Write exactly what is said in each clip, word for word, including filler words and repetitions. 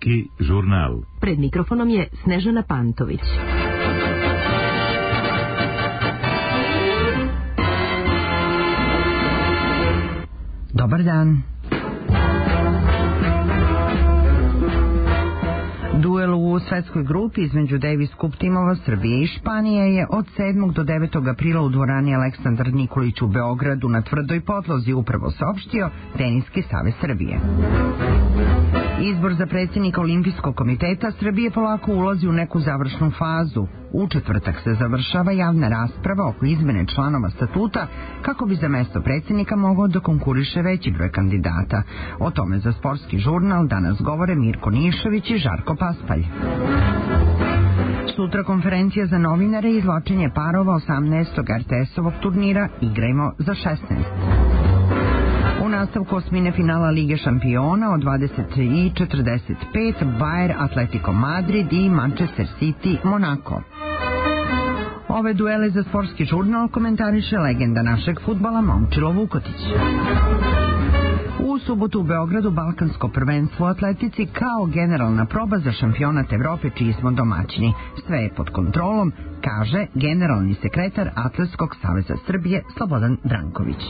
Svetski žurnal. Pred mikrofonom je Snežana Pantović. Dobar dan. Duel u svetskoj grupi između Davis Cup timova Srbije i Španije je od sedmog do devetog aprila u dvorani Aleksandar Nikolić u Beogradu na tvrdoj podlozi upravo saopštio Teniski savez Srbije. Izbor za predsjednika Olimpijskog komiteta Srbije polako ulazi u neku završnu fazu. U četvrtak se završava javna rasprava oko izmene članova statuta kako bi za mesto predsjednika mogao da konkuriše veći broj kandidata. O tome za Sportski žurnal danas govore Mirko Nišović i Žarko Paspalj. Sutra konferencija za novinare i izvlačenje parova osamnaestog er te es-ovog turnira Igrajmo za šesnaest. U nastavku osmine finala Lige šampiona od dvadeset i četrdeset pet Bayer Atletico Madrid i Manchester City Monaco. Ove duele za Sportski žurnal komentariše legenda našeg fudbala Momčilo Vukotić. U subotu u Beogradu Balkansko prvenstvo u atletici kao generalna proba za šampionat Evrope čiji smo domaćini. Sve je pod kontrolom, kaže generalni sekretar Atletskog saveza Srbije Slobodan Branković.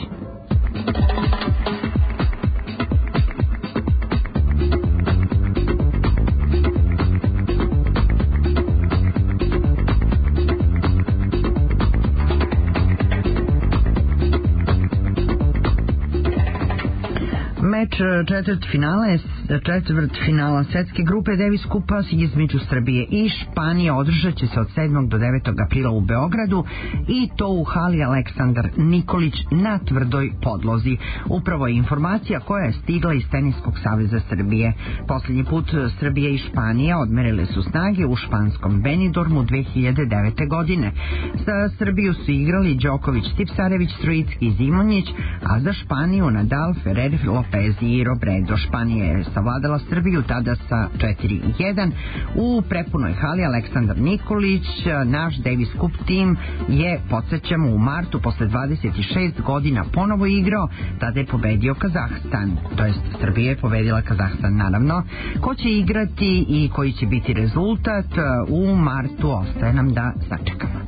Meč četvrt finale, četvrt finala svetske grupe Davis Cupa između Srbije i Španije održat će se od sedmog do devetog aprila u Beogradu i to u hali Aleksandar Nikolić na tvrdoj podlozi. Upravo je informacija koja je stigla iz Teniskog saveza Srbije. Posljednji put Srbije i Španija odmerile su snage u španskom Benidormu dve hiljade devete. godine. Za Srbiju su igrali Đoković, Tipsarević, Trojicki i Zimonjić, a za Španiju Nadal, Ferrer, Lopez i Robredo. Španija je savladala Srbiju tada sa četiri jedan. U prepunoj hali Aleksandar Nikolić, naš Davis Cup tim je, podsjećamo, u martu posle dvadeset šest godina ponovo igrao, tada je pobedio Kazahstan, to jest Srbija je pobedila Kazahstan naravno. Ko će igrati i koji će biti rezultat u martu ostaje nam da sačekamo.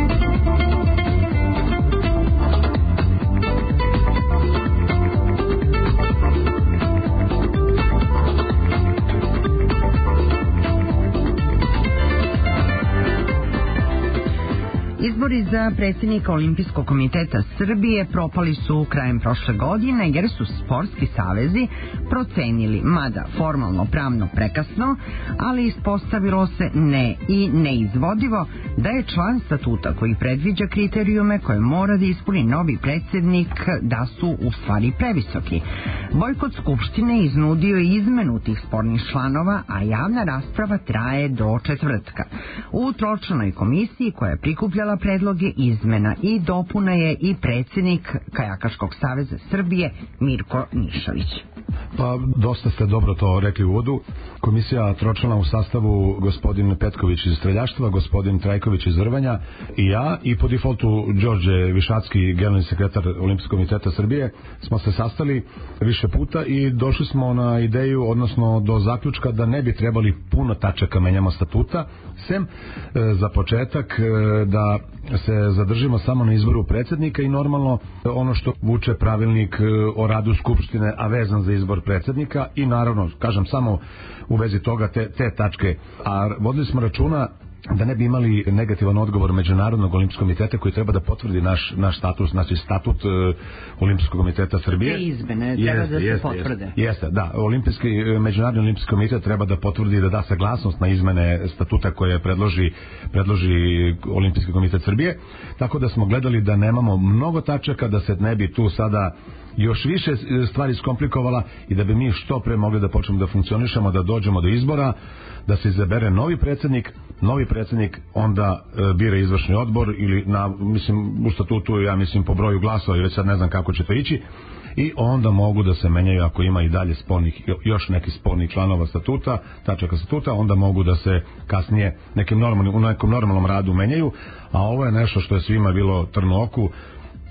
Izbori za predsjednika Olimpijskog komiteta Srbije propali su krajem prošle godine jer su sportski savezi procenili, mada formalno pravno prekasno, ali ispostavilo se ne i neizvodivo da je član statuta koji predviđa kriterijume koje mora da ispuni novi predsjednik da su u stvari previsoki. Bojkot Skupštine iznudio izmenu tih spornih članova, a javna rasprava traje do četvrtka. U tročlanoj komisiji koja je prikupljala predloge izmena i dopuna je i predsjednik Kajakaškog saveza Srbije Mirko Nišović. Pa dosta ste dobro to rekli u uvodu. Komisija tročlana u sastavu gospodin Petković iz streljaštva, gospodin Trajković iz rvanja i ja, i po defaultu Đorđe Višacki, generalni sekretar Olimpijskog komiteta Srbije, smo se sastali više puta i došli smo na ideju, odnosno do zaključka da ne bi trebali puno tačaka menjamo statuta, sem e, za početak e, da se zadržimo samo na izboru predsjednika i normalno ono što vuče pravilnik o radu Skupštine, a vezan za izbor predsjednika, i naravno, kažem samo u vezi toga te, te tačke. A vodili smo računa da ne bi imali negativan odgovor Međunarodnog olimpijskog komiteta koji treba da potvrdi naš, naš status, znači statut uh, Olimpijskog komiteta Srbije. Te izmene treba jeste, da se jeste, potvrde. Jeste, jeste, da. Olimpijski, Međunarodni olimpijski komitet treba da potvrdi, da da saglasnost na izmene statuta koje predloži, predloži Olimpijski komitet Srbije. Tako da smo gledali da nemamo mnogo tačaka, da se ne bi tu sada još više stvari skomplikovala i da bi mi što pre mogli da počnemo da funkcionišemo, da dođemo do izbora, da se izabere novi predsjednik, novi predsjednik onda e, bira izvršni odbor ili na, mislim, u statutu, ja mislim po broju glasova, ili sad ne znam kako će to ići, i onda mogu da se menjaju ako ima i dalje spornih, još neki spornih članova statuta, tačaka statuta, onda mogu da se kasnije nekim normalnim, u nekom normalnom radu menjaju, a ovo je nešto što je svima bilo trn u oku.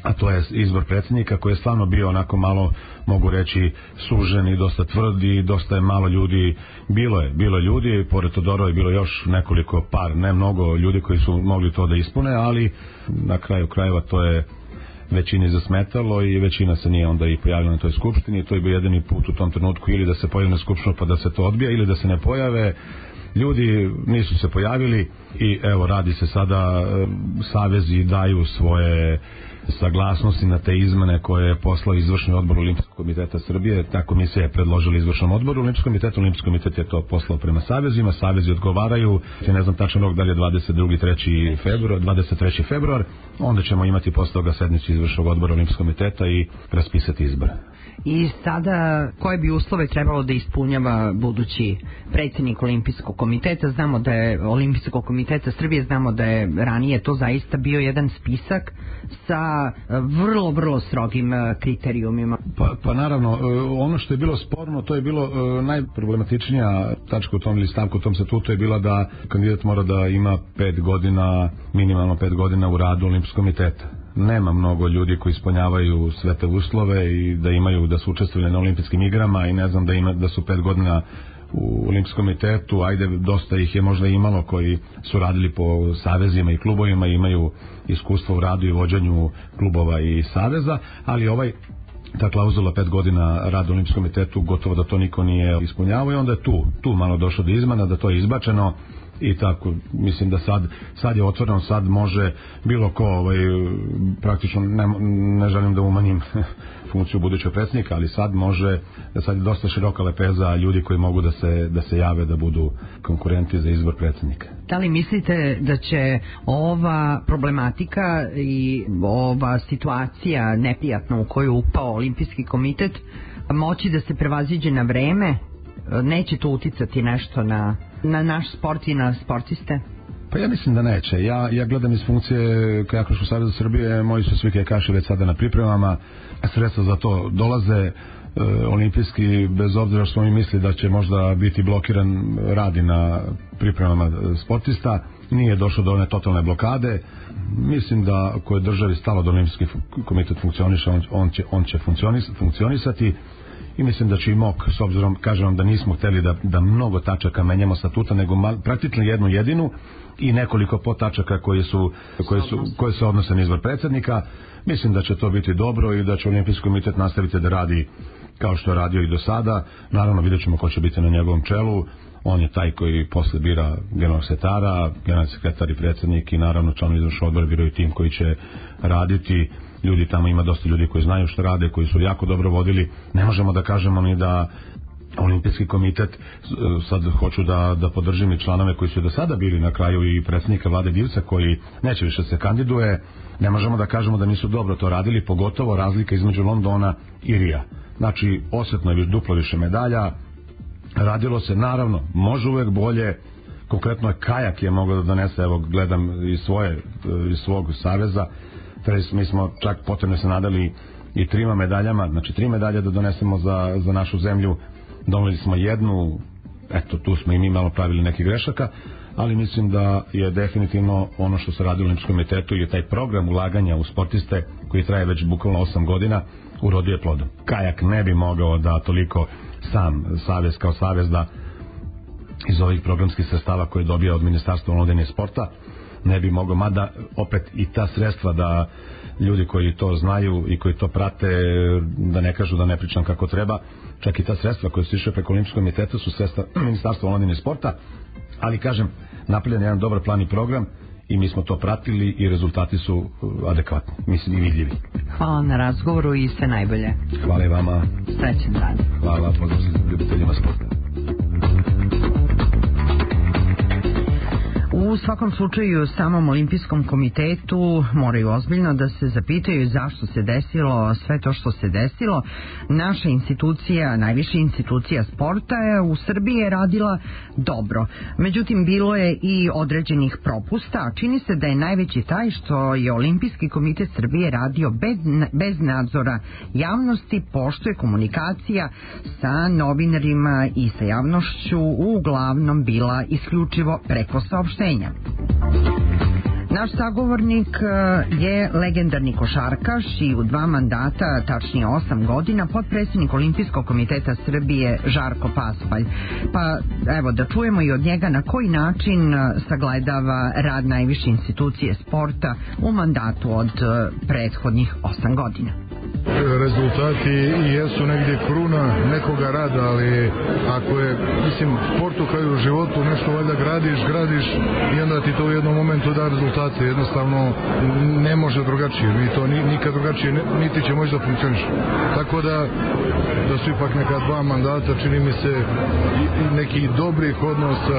a to je izbor predsjednika, koji je stvarno bio onako malo, mogu reći, sužen i dosta tvrd i dosta je malo ljudi, bilo je, bilo je ljudi, pored Todorova je bilo još nekoliko par, ne mnogo ljudi koji su mogli to da ispune, ali na kraju krajeva to je većini zasmetalo i većina se nije onda i pojavila na toj skupštini. To je bio jedini put u tom trenutku, ili da se pojavi na skupštinu pa da se to odbija, ili da se ne pojave. Ljudi nisu se pojavili i evo, radi se sada, savezi daju svoje saglasnosti na te izmene koje je poslao izvršni odbor Olimpijskog komiteta Srbije. Ta komisija je predložila izvršnom odboru Olimpijskog komiteta, Olimpijski komitet je to poslao prema savezima, savezi odgovaraju, ne znam tačan rok da li je dvadeset drugi treći februar, dvadeset treći februar, onda ćemo imati posle toga sednicu izvršnog odbora Olimpijskog komiteta i raspisati izbor. I sada, koje bi uslove trebalo da ispunjava budući predsjednik Olimpijskog komiteta? Znamo da je Olimpijskog komiteta Srbije, znamo da je ranije to zaista bio jedan spisak sa vrlo, vrlo strogim kriterijumima. Pa, pa naravno, ono što je bilo sporno, to je bilo najproblematičnija tačka u tom ili stavku u tom statutu je bila da kandidat mora da ima pet godina, minimalno pet godina u radu Olimpijskog komiteta. Nema mnogo ljudi koji ispunjavaju sve te uslove i da imaju, da su učestvovali na olimpijskim igrama i ne znam da ima, da su pet godina u Olimpijskom komitetu. Ajde, dosta ih je možda imalo koji su radili po savezima i klubovima, imaju iskustvo u radu i vođenju klubova i saveza, ali ovaj ta klauzula pet godina rada u Olimpijskom komitetu gotovo da to niko nije ispunjavao i onda je tu, tu malo došlo do izmena, da to je izbačeno. I tako, mislim da sad, sad je otvoreno, sad može bilo ko, ovaj, praktično ne, ne želim da umanjim funkciju budućeg predsjednika, ali sad može, sad je dosta široka lepeza ljudi koji mogu da se, da se jave da budu konkurenti za izbor predsjednika. Da li mislite da će ova problematika i ova situacija neprijatna u koju upao Olimpijski komitet moći da se prevaziđe na vreme? Neće to uticati nešto na na naš sport i na sportiste? Pa ja mislim da neće. Ja, ja gledam iz funkcije Kajakoškog saveza Srbije, moji su svi kajakaši već sada na pripremama, sredstva za to dolaze, e, olimpijski, bez obzira što mi misli da će možda biti blokiran, radi na pripremama sportista, nije došlo do one totalne blokade. Mislim da ako je državi stalo da Olimpijski komitet funkcioniše, on, on će, on će funkcionis, funkcionisati. I mislim da će i M O K, s obzirom, kažem vam da nismo hteli da, da mnogo tačaka menjamo statuta, nego mal, praktično jednu jedinu i nekoliko podtačaka koje su, koje su, koje se odnose na izbor predsjednika. Mislim da će to biti dobro i da će Olimpijski komitet nastaviti da radi kao što je radio i do sada. Naravno, vidjet ćemo ko će biti na njegovom čelu. On je taj koji posle bira generalnog sekretara, generalni sekretar i predsjednik i naravno članovi izvršnog odbora biraju tim koji će raditi. Ljudi tamo, ima dosta ljudi koji znaju što rade, koji su jako dobro vodili. Ne možemo da kažemo ni da Olimpijski komitet, sad hoću da, da podržim i članove koji su do sada bili na kraju i predsjednika Vlade Divca koji neće više se kandiduje. Ne možemo da kažemo da nisu dobro to radili, pogotovo razlika između Londona i Rija. Znači, osjetno je duplo više medalja, radilo se, naravno, može uvek bolje. Konkretno je kajak je mogao da donese, evo gledam iz, svoje, iz svog saveza, mi smo čak potrebno se nadali i trima medaljama, znači tri medalje da donesemo za, za našu zemlju. Doneli smo jednu, eto tu smo i mi malo pravili nekih grešaka, ali mislim da je definitivno ono što se radi u Olimpijskom komitetu je taj program ulaganja u sportiste koji traje već bukvalno osam godina urodio plodom. Kajak ne bi mogao da toliko sam savez kao savez da iz ovih programskih sredstava koje dobija od Ministarstva omladine i sporta ne bi mogao, mada opet i ta sredstva da ljudi koji to znaju i koji to prate, da ne kažu da ne pričam kako treba, čak i ta sredstva koje su išle preko Olimpijskog komiteta su sredstva Ministarstva omladine i sporta, ali kažem, napravljen je jedan dobar plan i program i mi smo to pratili i rezultati su adekvatni, mislim i vidljivi. Hvala na razgovoru i sve najbolje. Hvala i vama. Srećan dan. Hvala, pozdrav ljubiteljima sporta. U svakom slučaju samom Olimpijskom komitetu moraju ozbiljno da se zapitaju zašto se desilo sve to što se desilo. Naša institucija, najviša institucija sporta je u Srbiji je radila dobro. Međutim, bilo je i određenih propusta. Čini se da je najveći taj što je Olimpijski komitet Srbije radio bez, bez nadzora javnosti, pošto je komunikacija sa novinarima i sa javnošću uglavnom bila isključivo preko saopštenja. Naš sagovornik je legendarni košarkaš i u dva mandata, tačnije osam godina, potpredsjednik Olimpijskog komiteta Srbije Žarko Paspalj. Pa evo da čujemo i od njega na koji način sagledava rad najviše institucije sporta u mandatu od prethodnih osam godina. Rezultati jesu negdje kruna nekoga rada, ali ako je, mislim, sportu kao i u životu nešto valjda gradiš, gradiš i onda ti to u jednom momentu da rezultate. Jednostavno ne može drugačije, mi to nikad drugačije niti će moći da funkcioniš. Tako da da su ipak neka dva mandata, čini mi se, nekih dobrih odnosa,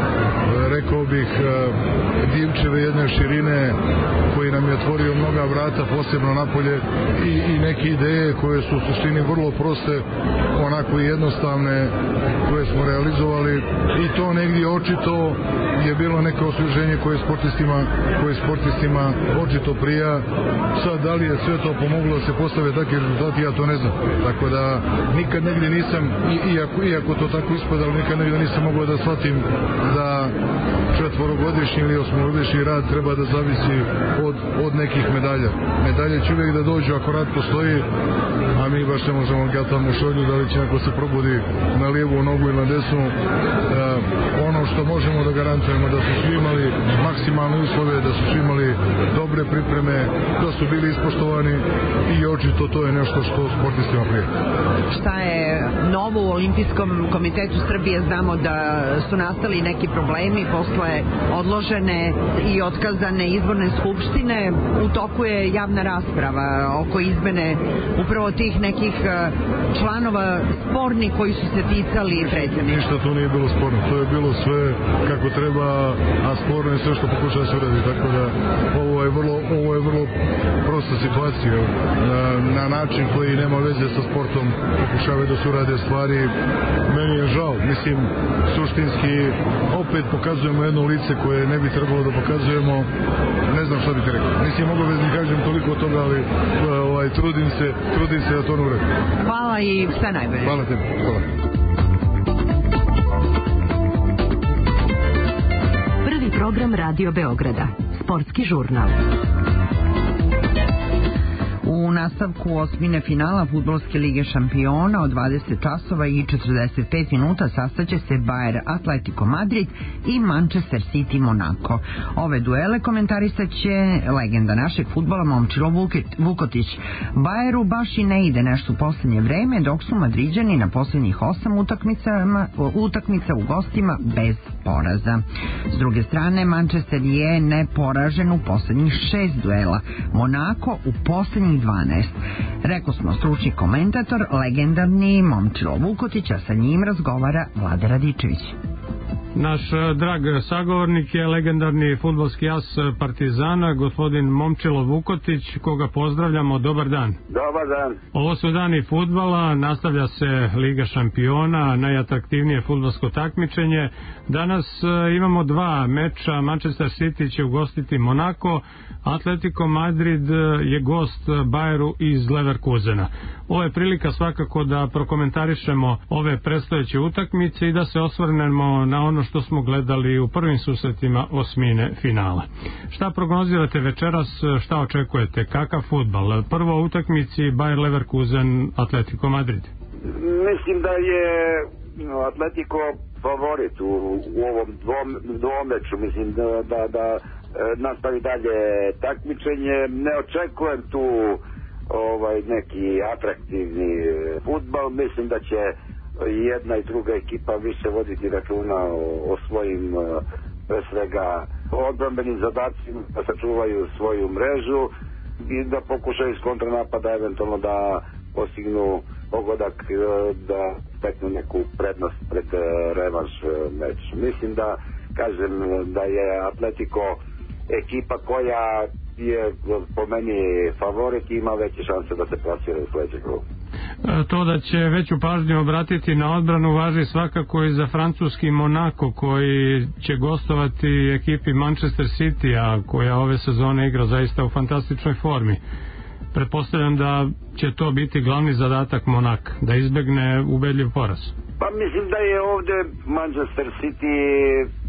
rekao bih divčeve jedne širine koji nam je otvorio mnoga vrata, posebno napolje, i, i neke ideje koje su u suštini vrlo proste, onako i jednostavne, koje smo realizovali, i to negdje očito je bilo neko osvježenje koje sportistima, koje sportistima očito prija. Sad, da li je sve to pomoglo da se postave takvi rezultati, ja to ne znam. Tako da nikad negdje nisam, iako, iako to tako ispadalo, nikad negdje nisam mogao da shvatim da četvorogodišnji ili osmogodišnji rad treba da zavisi od, od nekih medalja. Medalje će uvijek da dođu ako rad postoji, a mi baš ne možemo ga tamo u šolju, da li će neko se probudi na lijevu nogu ili na desnu. E, ono što možemo da garantujemo da su svi imali maksimalne uslove, da su svi imali dobre pripreme, da su bili ispoštovani, i očito to je nešto što sportistima prije. Šta je novo u Olimpijskom komitetu Srbije? Znamo da su nastali neki problemi posle odložene i otkazane izborne skupštine. U toku je javna rasprava oko izmene upravo tih nekih članova sporni koji su se ticali predsjednika. Ništa tu nije bilo sporno, to je bilo sve kako treba, a sporno je sve što pokušava se uradi, tako da ovo je vrlo, ovo je vrlo prosta situacija, na, na način koji nema veze sa sportom pokušavaju da se urade stvari. Meni je žao, mislim, suštinski opet pokazujemo jedno lice koje ne bi trebalo da pokazujemo. Ne znam šta bih rekao, mislim, mogu bez ne kažem toliko toga, ali ovaj, trudim se trudim se da to ne uradim. Hvala i sve najbolje. Hvala tebi, hvala. Prvi program Radio Beograda, sportski žurnal. U nastavku osmine finala Fudbalske lige šampiona od dvadeset časova i četrdeset pet minuta sastaće se Bayer Atletico Madrid i Manchester City Monaco. Ove duele komentarisat će legenda našeg fudbala Momčilo Vukotić. Bayeru baš i ne ide nešto u posljednje vreme, dok su Madriđani na posljednjih osam utakmica u gostima bez poraza. S druge strane, Manchester je neporažen u posljednjih šest duela, Monaco u posljednjih dvanaest. Rekao smo stručni komentator, legendarni Momčilo Vukotić, a sa njim razgovara Vlada Radičević. Naš drag sagovornik je legendarni fudbalski as Partizana, gospodin Momčilo Vukotić, koga pozdravljamo. Dobar dan. Dobar dan. Ovo su dani fudbala, nastavlja se Liga šampiona, najatraktivnije fudbalsko takmičenje. Danas imamo dva meča, Manchester City će ugostiti Monaco, Atletico Madrid je gost Bayeru iz Leverkusena. Ovo je prilika svakako da prokomentarišemo ove predstojeće utakmice i da se osvrnemo na ono što smo gledali u prvim susretima osmine finala. Šta prognozirate večeras, šta očekujete, kakav fudbal? Prvo u utakmici Bayer Leverkusen Atletico Madrid. Mislim da je Atletico favorit u, u ovom dvom, dvomeču. Mislim da, da, da nastavi dalje takmičenje. Ne očekujem tu ovaj neki atraktivni fudbal. Mislim da će jedna i druga ekipa više voditi računa o, o svojim, pre svega, odbrambenim zadacima, da sačuvaju svoju mrežu i da pokušaju iz kontranapada eventualno da postignu pogodak, da steknu neku prednost pred revanš meč. Mislim da, kažem, da je Atletico ekipa koja je po meni favorit i ima veće šanse da se plasira u sljedećeg kruga. To da će veću pažnju obratiti na odbranu važi svakako i za francuski Monaco, koji će gostovati ekipi Manchester City, a koja ove sezone igra zaista u fantastičnoj formi. Pretpostavljam da će to biti glavni zadatak Monaka, da izbegne ubedljiv poraz. Pa mislim da je ovdje Manchester City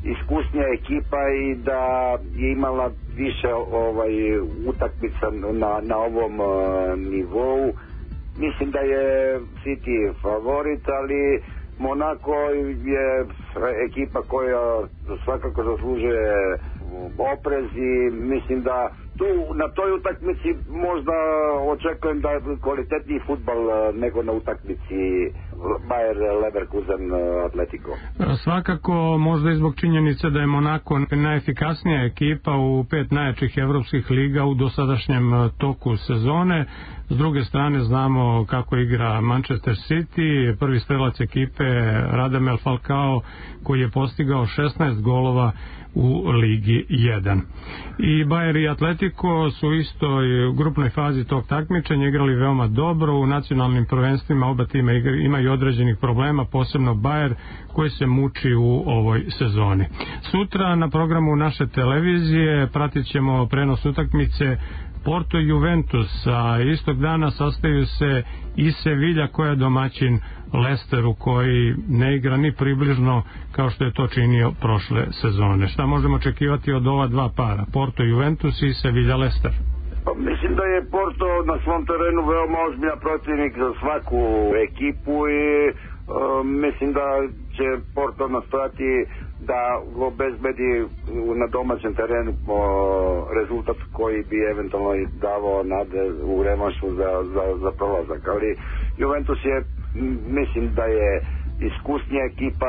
iskusnija ekipa i da je imala više ovaj utakmica na, na ovom uh, nivou. Mislim da je City favorit, ali Monako je ekipa koja svakako zaslužuje oprez i mislim da tu na toj utakmici možda očekujem da je kvalitetniji fudbal nego na utakmici Bayer Leverkusen Atletico. Svakako možda i zbog činjenice da je Monako najefikasnija ekipa u pet najjačih evropskih liga u dosadašnjem toku sezone. S druge strane znamo kako igra Manchester City, prvi strelac ekipe Radamel Falcao koji je postigao šesnaest golova u Ligi jedan. I Bayer i Atletico su u istoj grupnoj fazi tog takmičenja igrali veoma dobro. U nacionalnim prvenstvima oba tima imaju određenih problema, posebno Bayer koji se muči u ovoj sezoni. Sutra na programu naše televizije pratit ćemo prenos utakmice Porto i Juventus, a istog dana sastaju se i Sevilla koja je domaćin Leicesteru koji ne igra ni približno kao što je to činio prošle sezone. Šta možemo očekivati od ova dva para, Porto Juventus i Sevilla Leicester? Pa mislim da je Porto na svom terenu veoma ozbiljan protivnik za svaku ekipu i uh, mislim da će Porto nastojati da obezbedi na domaćem terenu po rezultat koji bi eventualno davao nade u revanšu za, za, za prolazak. Ali Juventus je, mislim da je iskusnija ekipa,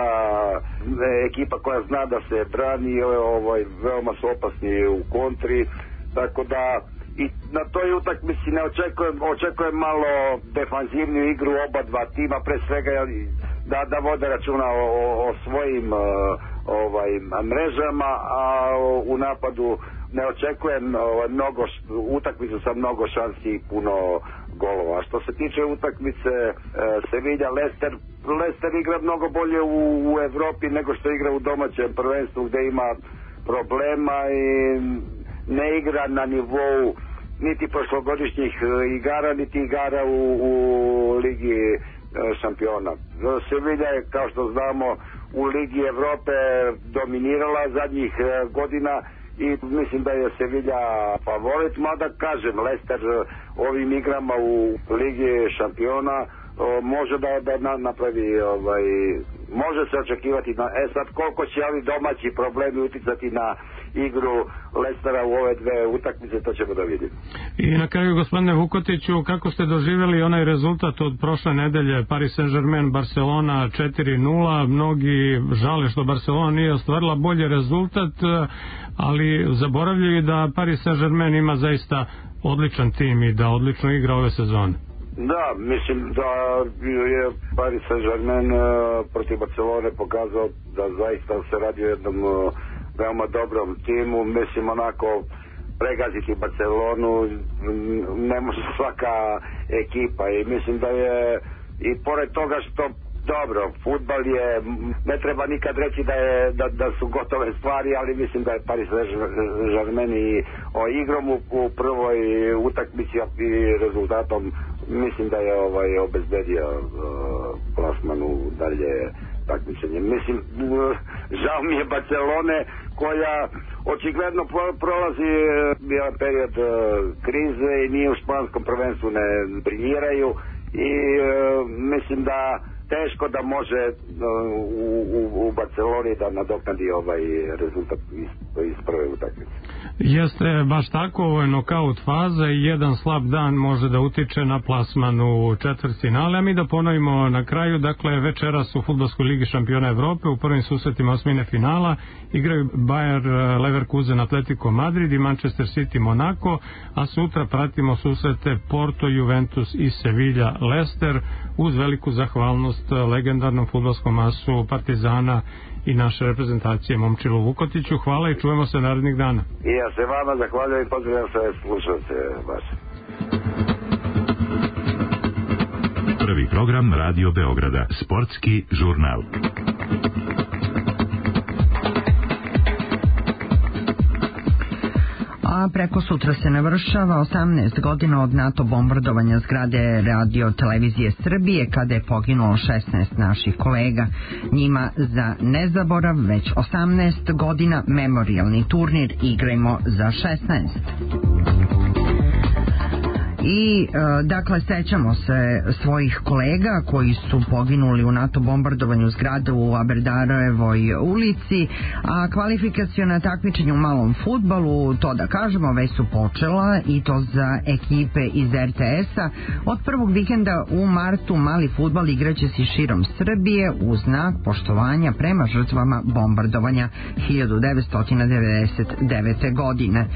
ekipa koja zna da se brani, ovaj, veoma su opasni u kontri, tako da i na toj utakmici ne očekujem, očekujem malo defanzivniju igru oba dva tima, pre svega da, da vode računa o, o svojim ovaj, mrežama, a u napadu ne očekujem ovaj, mnogo, utakmicu sa mnogo šansi i puno golova. Što se tiče utakmice e, Sevilla Leicester, Leicester igra mnogo bolje u, u Evropi nego što igra u domaćem prvenstvu gde ima problema i ne igra na nivou niti prošlogodišnjih igara, niti igara u, u Ligi e, šampiona. Sevilla je, kao što znamo, u Ligi Evrope dominirala zadnjih e, godina i mislim da je Sevilla favorit, mada kažem, Leicester ovim igrama u Ligi šampiona o, može da, da napravi ovaj, može se očekivati na, e sad koliko će ovi domaći problemi uticati na igru Leicestera u ove dve utakmice, to ćemo da vidimo. I na kraju, gospodine Vukotiću, kako ste doživjeli onaj rezultat od prošle nedelje, Paris Saint-Germain Barcelona četiri nula, mnogi žale što Barcelona nije ostvarila bolji rezultat, ali zaboravljaju da Paris Saint-Germain ima zaista odličan tim i da odlično igra ove sezone. Da, mislim da je Paris Saint-Germain protiv Barcelone pokazao da zaista se radi o jednom veoma dobrom timu. Mislim, onako pregaziti Barcelonu ne može svaka ekipa i mislim da je i pored toga što dobro, fudbal je, ne treba nikad reći da, je, da, da su gotove stvari, ali mislim da je Paris Saint-Germain i o igrom u, u prvoj utakmici i rezultatom mislim da je ovaj obezbedio uh, plasman u dalje takmičenje. Mislim, uh, žao mi je Barcelone koja očigledno prolazi jedan period uh, krize i nije u španskom prvenstvu ne briljiraju i uh, mislim da teško da može u, u, u Barceloni da nadoknadi ovaj rezultat iz, iz prve utakmice. Jeste baš tako, ovo je nokaut faza i jedan slab dan može da utiče na plasman u četvrtfinale, a mi da ponovimo na kraju, dakle večeras u Fudbalskoj ligi šampiona Evrope u prvim susretima osmine finala igraju Bayer Leverkusen Atletico Madrid i Manchester City Monaco, a sutra pratimo susrete Porto Juventus i Sevilla Leicester uz veliku zahvalnost legendarnom fudbalskom asu Partizana i naše reprezentacije Momčilu Vukotiću. Hvala i čujemo se narednih dana. I ja se vama zahvaljujem i pozdravljam sve slušalce vaše. Prvi program Radio Beograda, sportski žurnal. A a preko sutra se navršava osamnaest godina od NATO bombardovanja zgrade Radio Televizije Srbije, kada je poginulo šesnaest naših kolega. Njima za nezaborav već osamnaest godina memorijalni turnir Igrajmo za šesnaest. I, dakle, sećamo se svojih kolega koji su poginuli u NATO bombardovanju zgrade u Aberdarevoj ulici, a kvalifikaciona takmičenja u malom fudbalu, to da kažemo, već su počela, i to za ekipe iz er te es-a. Od prvog vikenda u martu mali fudbal igraće se širom Srbije u znak poštovanja prema žrtvama bombardovanja hiljadu devetsto devedeset devete. godine.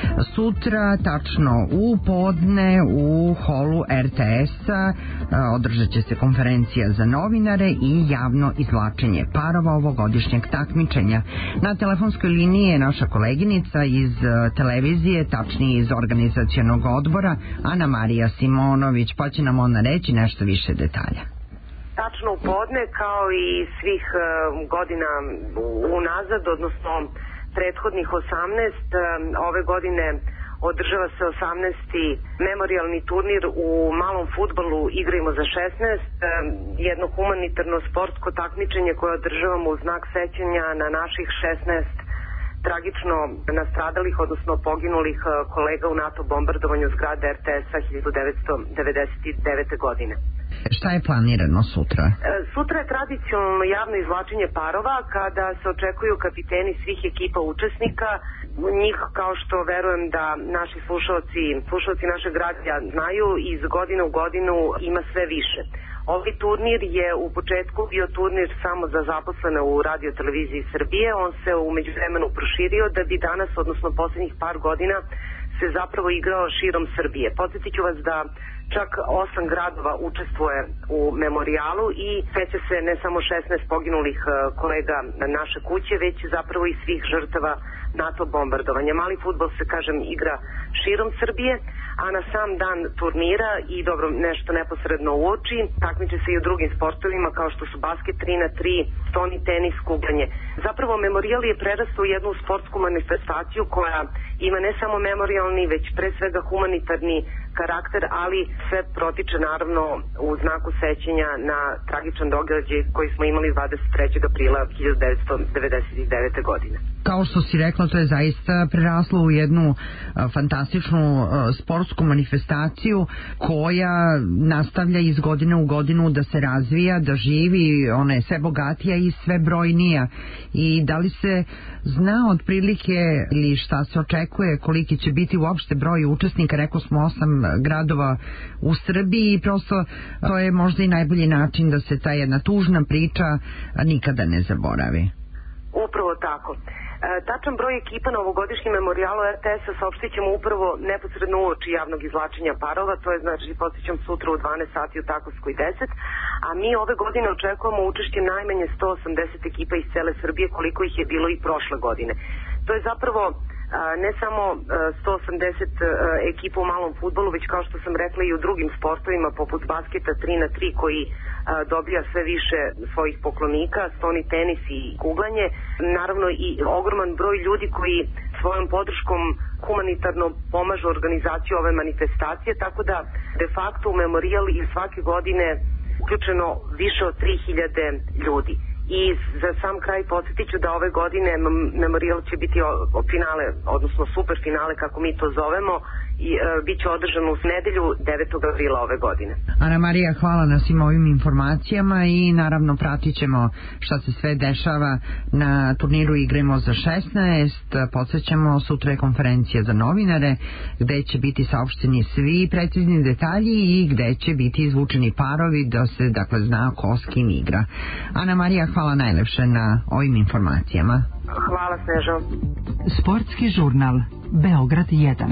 Sutra, tačno u podne, u holu er te es-a održat će se konferencija za novinare i javno izvlačenje parova ovogodišnjeg takmičenja. Na telefonskoj liniji je naša koleginica iz televizije, tačnije iz organizacionog odbora, Ana Marija Simonović, pa će nam ona reći nešto više detalja. Tačno u podne, kao i svih godina unazad, odnosno prethodnih osamnaest, ove godine održava se osamnaesti memorijalni turnir u malom fudbalu Igrajmo za šesnaest, jedno humanitarno sportsko takmičenje koje održavamo u znak sećanja na naših šesnaest tragično nastradalih, odnosno poginulih kolega u NATO bombardovanju zgrade er te es-a hiljadu devetsto devedeset devete. godine. Šta je planirano sutra? Sutra je tradicionalno javno izvlačenje parova, kada se očekuju kapiteni svih ekipa učesnika. Njih, kao što verujem da naši slušalci, slušalci našeg radija znaju, iz godine u godinu ima sve više. Ovaj turnir je u početku bio turnir samo za zaposlene u Radio Televiziji Srbije. On se u međuvremenu proširio da bi danas, odnosno poslednjih par godina, se zapravo igrao širom Srbije. Podsjetit ću vas da čak osam gradova učestvuje u memorijalu i seća se ne samo šesnaest poginulih kolega naše kuće, već zapravo i svih žrtava NATO bombardovanja. Mali fudbal se, kažem, igra širom Srbije, a na sam dan turnira i dobro nešto neposredno u oči takmiče se i u drugim sportovima kao što su basket tri na tri, stoni tenis, kuglanje. Zapravo memorijal je prerastao u jednu sportsku manifestaciju koja ima ne samo memorijalni, već pre svega humanitarni karakter, ali sve protiče naravno u znaku sećanja na tragičan događaj koji smo imali dvadeset trećeg aprila hiljadu devetsto devedeset devete. godine. Kao što si rekla, to je zaista preraslo u jednu a, fantastičnu a, sportsku manifestaciju koja nastavlja iz godine u godinu da se razvija, da živi, ona je sve bogatija i sve brojnija. I da li se zna otprilike ili šta se očekuje, koliki će biti uopšte broj učesnika? Rekao smo osam gradova u Srbiji i prosto to je možda i najbolji način da se ta jedna tužna priča nikada ne zaboravi. Upravo tako. E, tačan broj ekipa na ovogodišnjem memorijalu er te es-a saopštit ćemo upravo neposredno uoči javnog izvlačenja parova, to je, znači, podsjećam, sutra u dvanaest sati u Takovskoj deset, a mi ove godine očekujemo učešće najmanje sto osamdeset ekipa iz cele Srbije, koliko ih je bilo i prošle godine. To je zapravo ne samo sto osamdeset ekipa u malom fudbalu, već, kao što sam rekla, i u drugim sportovima poput basketa tri na tri koji dobija sve više svojih poklonika, stoni tenis i kuglanje. Naravno i ogroman broj ljudi koji svojom podrškom humanitarno pomažu organizaciju ove manifestacije, tako da de facto u memorijal i svake godine uključeno više od tri hiljade ljudi. I za sam kraj podsjetit ću da ove godine memorijal će biti o, o finale, odnosno super finale kako mi to zovemo, i e, bit će održan u nedelju devetog aprila ove godine. Ana Marija, hvala na svim ovim informacijama i naravno pratit ćemo šta se sve dešava na turniru Igrajmo za šesnaest. Podsjećamo, sutra je konferencija za novinare gde će biti saopšteni svi precizni detalji i gde će biti izvučeni parovi da se, dakle, zna ko s kim igra. Ana Marija, hvala najlepše na ovim informacijama. Hvala, Snežo. Sportski žurnal Beograd jedan.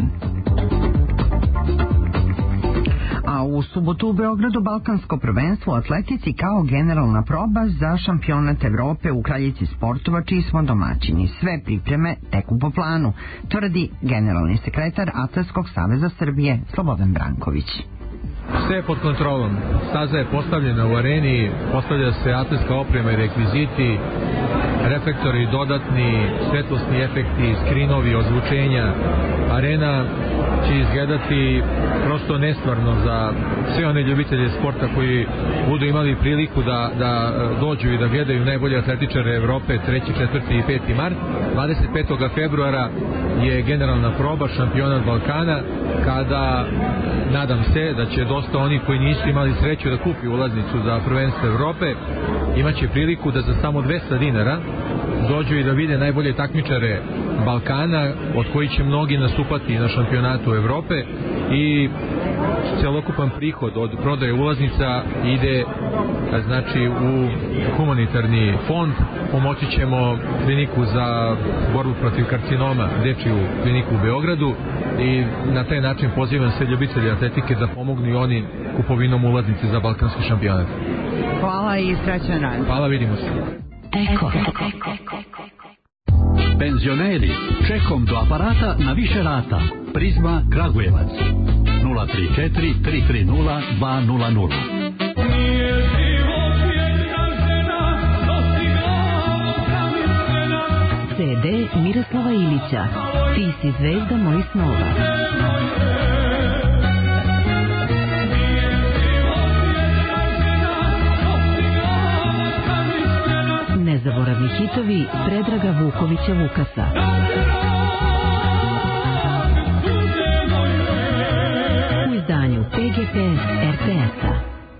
A u subotu u Beogradu Balkansko prvenstvo u atletici kao generalna proba za šampionat Evrope u Kraljici sportova, čiji smo domaćini. Sve pripreme teku po planu, tvrdi generalni sekretar Atletskog saveza Srbije Slobodan Branković. Sve je pod kontrolom. Staza je postavljena u areni, postavlja se atletska oprema i rekviziti reflektori dodatni, svetlosni efekti, skrinovi, ozvučenja. Arena će izgledati prosto nestvarno za sve one ljubitelje sporta koji budu imali priliku da, da dođu i da gledaju najbolje atletičare Evrope treći, četvrti i peti mart. dvadeset petog februara je generalna proba šampionat Balkana, kada nadam se da će dosta onih koji nisu imali sreću da kupi ulaznicu za prvenstvo Evrope imaće priliku da za samo dvesta dinara dođu i da vide najbolje takmičare Balkana, od kojih će mnogi nastupati na šampionatu Evrope, i celokupan prihod od prodaje ulaznica ide znači u humanitarni fond. Pomoći ćemo kliniku za borbu protiv karcinoma, dečiju kliniku u Beogradu, i na taj način pozivam sve ljubitelje atletike da pomognu i oni kupovinom ulaznice za balkanski šampionat. Hvala i srećan dan. Hvala, vidimo se. Eko. Penzioneri, čekom do aparata na više rata. Prizma Kragujevac. nula tri četiri tri tri nula dva nula nula. C D Miroslava Ilića. Ti si zvezda mojih snova. Nezaboravni hitovi Predraga Vukovića Vukasa. U izdanju P G P R T S-a.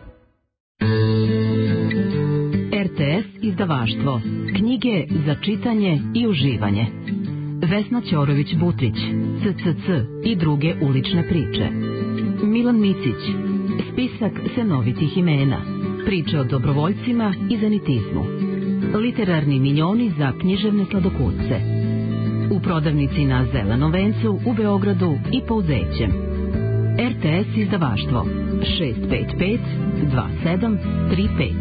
R T S izdavaštvo. Knjige za čitanje i uživanje. Vesna Ćorović-Butrić, C C C i druge ulične priče. Milan Micić, spisak senovitih imena. Priče o dobrovoljcima i zanitizmu. Literarni minjoni za književne sladokusce. U prodavnici na Zelenom vencu u Beogradu i Pouzećem. R T S izdavaštvo šest pet pet dva sedam tri pet.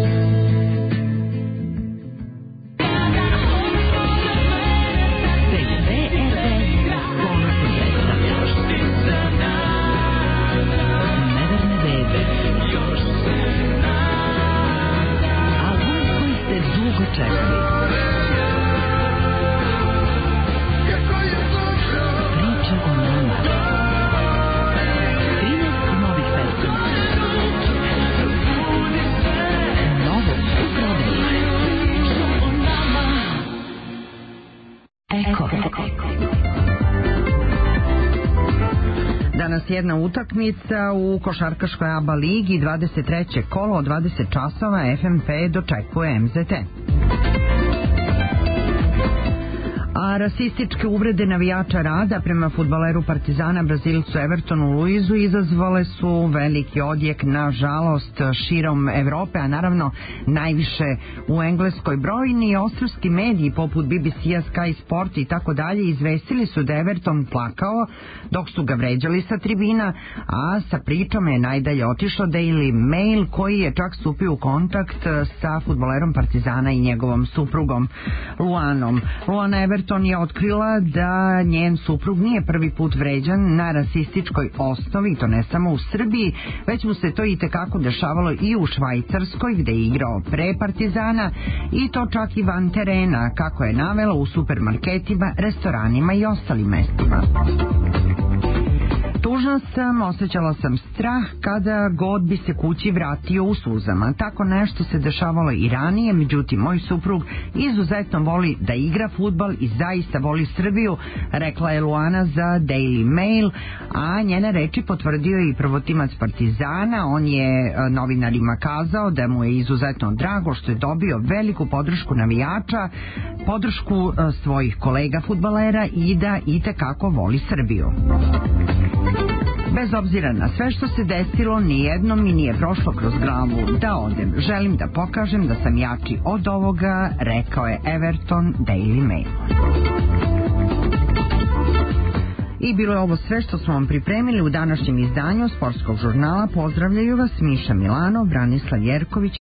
Danas jedna utakmica u košarkaškoj A B A ligi, dvadeset treće kolo od dvadeset časova. F M P dočekuje M Z T. A rasističke uvrede navijača Rada prema fudbaleru Partizana Brazilcu Evertonu Luizu izazvale su veliki odjek, nažalost, širom Evrope, a naravno najviše u Engleskoj. Brojni ostrvski mediji poput B B C-a, Sky Sport i tako dalje izvestili su da Everton plakao dok su ga vređali sa tribina, a sa pričom je najdalje otišao Daily Mail, koji je čak stupio u kontakt sa fudbalerom Partizana i njegovom suprugom Luanom. Luana Everton je otkrila da njen suprug nije prvi put vređan na rasističkoj osnovi, to ne samo u Srbiji, već mu se to i tekako dešavalo i u Švajcarskoj, gde je igrao pre Partizana, i to čak i van terena, kako je navelo, u supermarketima, restoranima i ostalim mestima. Tužna sam, osjećala sam strah kada god bi se kući vratio u suzama. Tako nešto se dešavalo i ranije, međutim moj suprug izuzetno voli da igra fudbal i zaista voli Srbiju, rekla je Luana za Daily Mail, a njene reči potvrdio je i prvotimac Partizana. On je novinarima kazao da mu je izuzetno drago što je dobio veliku podršku navijača, podršku svojih kolega fudbalera i da itekako voli Srbiju. Bez obzira na sve što se desilo, nijedno mi nije prošlo kroz glavu da odem. Želim da pokažem da sam jači od ovoga, rekao je Everton Daily Mail. I bilo je ovo sve što smo vam pripremili u današnjem izdanju sportskog žurnala. Pozdravljaju vas Miša Milanov, Branislav Jerković